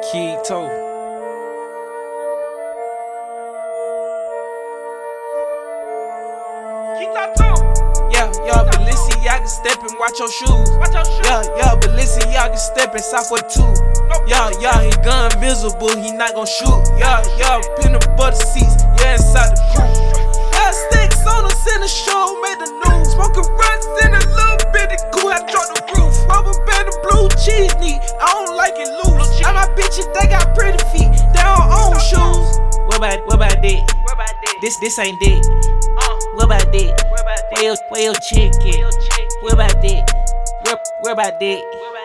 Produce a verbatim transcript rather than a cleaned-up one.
Keto. Yeah, yeah, Balenciaga steppin', watch your shoes. Yeah, yeah, Balenciaga steppin', Southward two. Yeah, yeah, he gun visible, he not gon' shoot. Yeah, yeah, peanut butter seats, yeah, inside the coupe. Yeah, sticks on us in the show, made the news. Smoking runs in a little bitty cool, I dropped the roof. Rubber band and blue cheese neat, I don't like it loose. Now my bitches, they got pretty feet, they don't own shoes. What about, what about that? This, this ain't that. What about that? Where your, where your chick at? What about that? Where, where about that?